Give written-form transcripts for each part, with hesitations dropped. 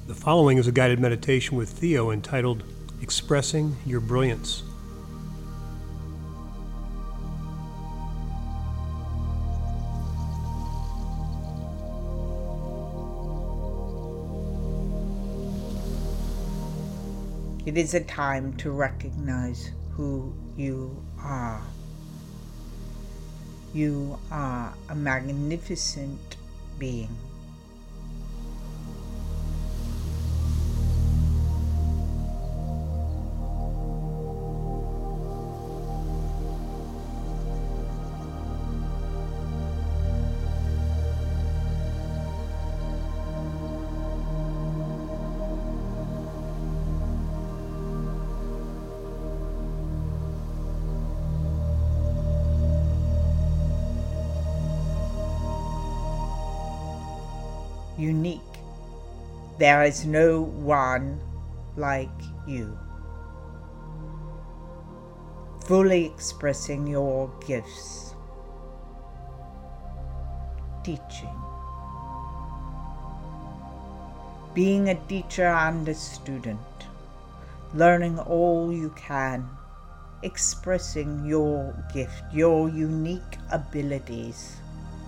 The following is a guided meditation with Theo entitled Expressing Your Brilliance. It is a time to recognize who you are. You are a magnificent being. Unique. There is no one like you. Fully expressing your gifts. Teaching. Being a teacher and a student. Learning all you can. Expressing your gift, your unique abilities.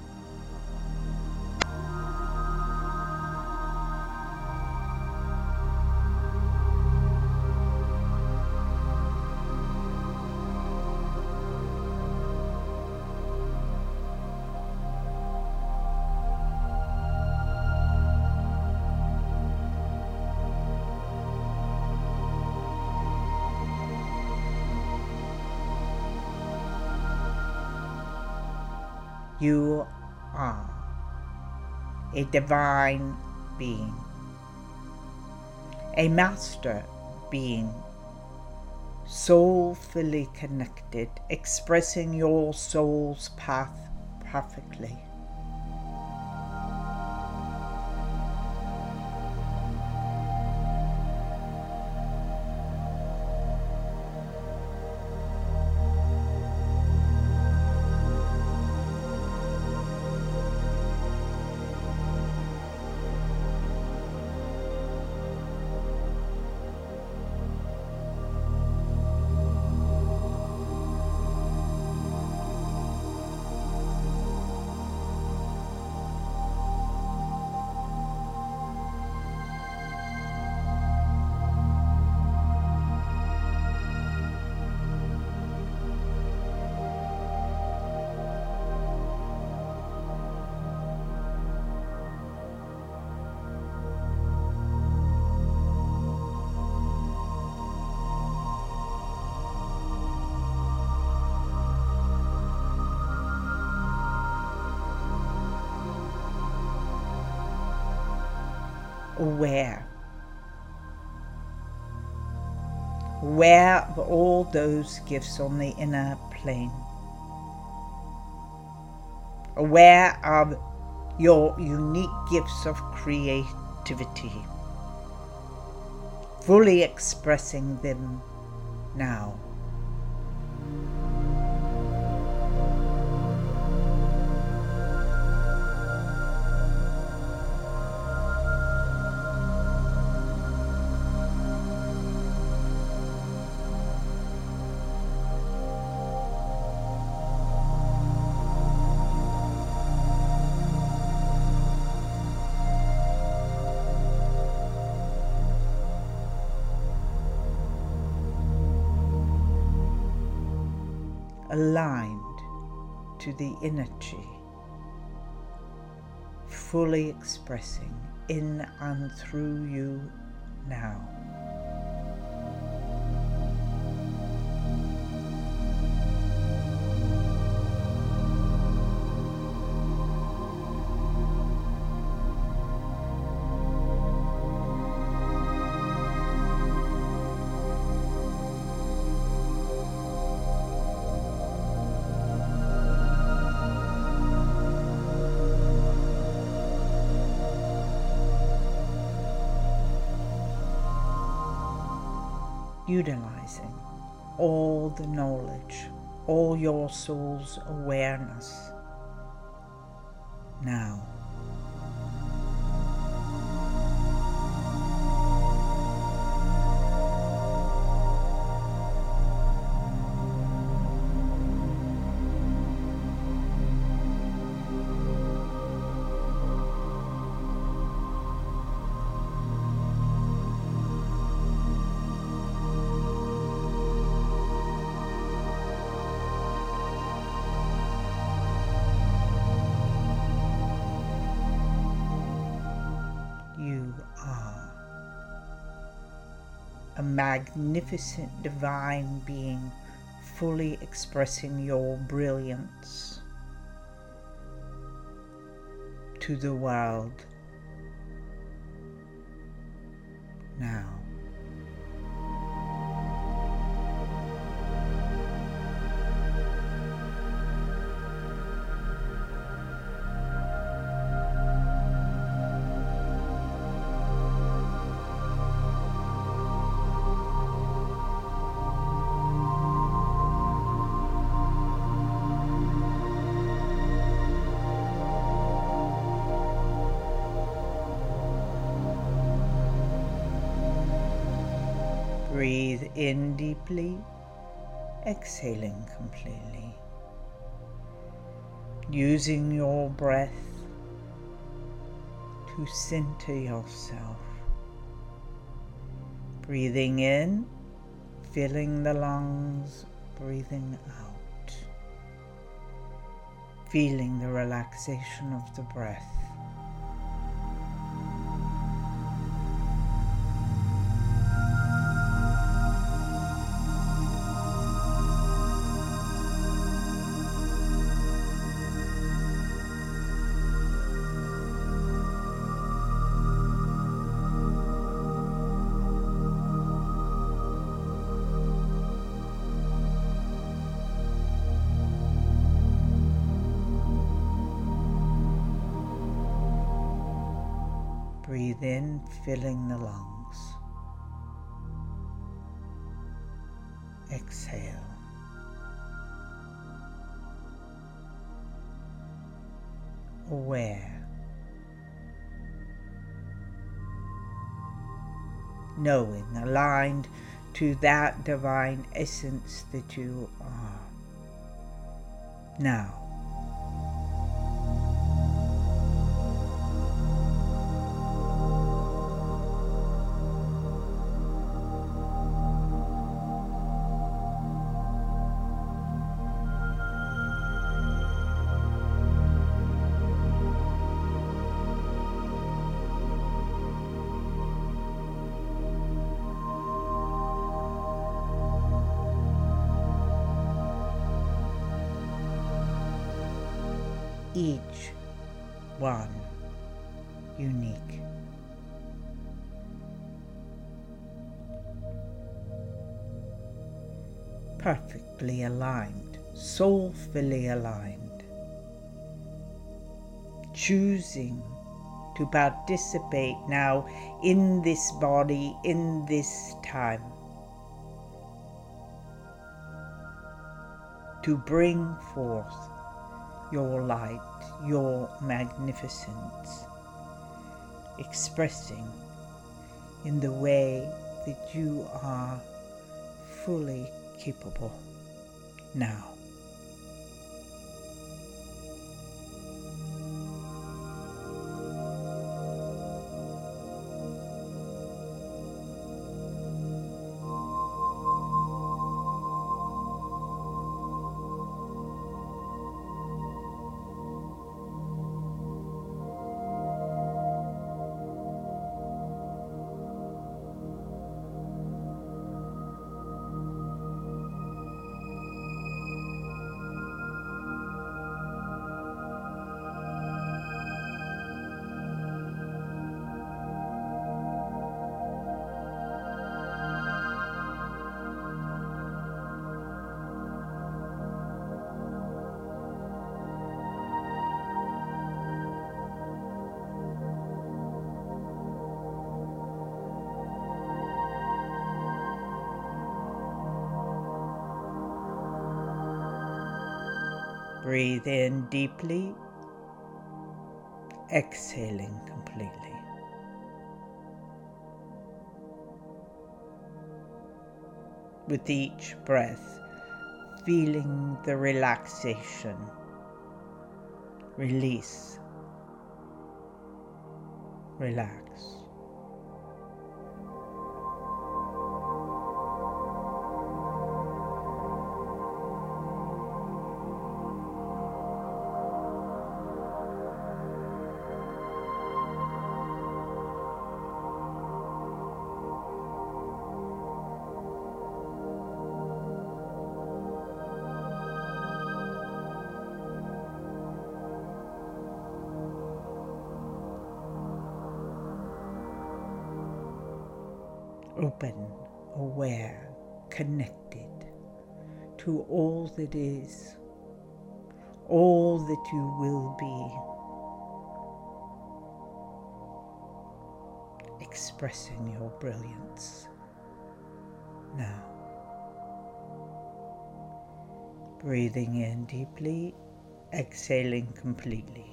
You are a divine being, a master being, soulfully connected, expressing your soul's path perfectly. Aware of all those gifts on the inner plane. Aware of your unique gifts of creativity. Fully expressing them now. Aligned to the energy, fully expressing in and through you now. Utilizing all the knowledge, all your soul's awareness now. are. A magnificent divine being fully expressing your brilliance to the world now. Breathe in deeply, exhaling completely. Using your breath to center yourself. Breathing in, filling the lungs, breathing out. Feeling the relaxation of the breath. Breathe in, filling the lungs. Exhale. Aware. Knowing, aligned to that divine essence that you are. Now. Each one unique. Perfectly aligned, soulfully aligned. Choosing to participate now in this body, in this time. To bring forth your light, your magnificence, expressing in the way that you are fully capable now. Breathe in deeply, exhaling completely. With each breath, feeling the relaxation, release, relax. open, aware, connected to all that is, all that you will be, expressing your brilliance now. Breathing in deeply, exhaling completely.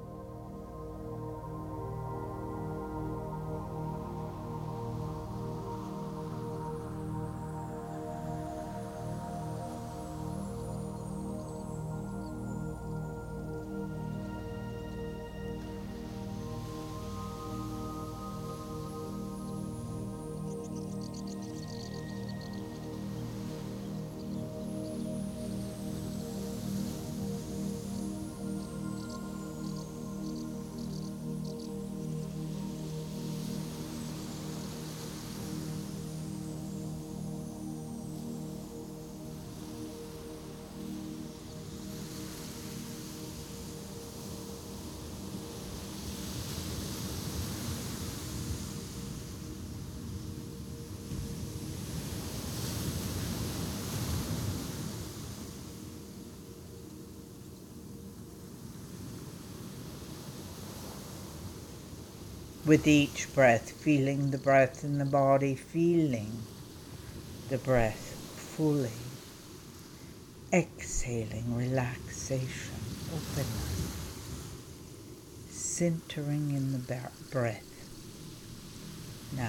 With each breath, feeling the breath in the body, feeling the breath fully. Exhaling, relaxation, openness. Centering in the breath. Now.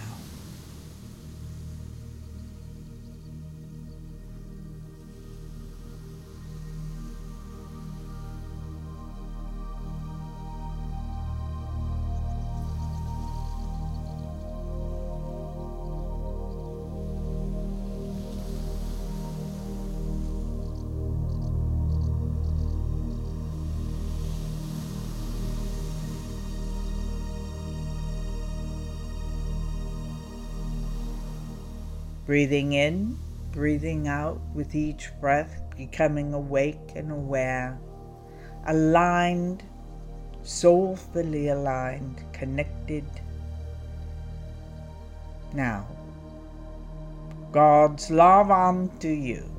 Breathing in, breathing out with each breath, becoming awake and aware, aligned, soulfully aligned, connected. Now, God's love unto you.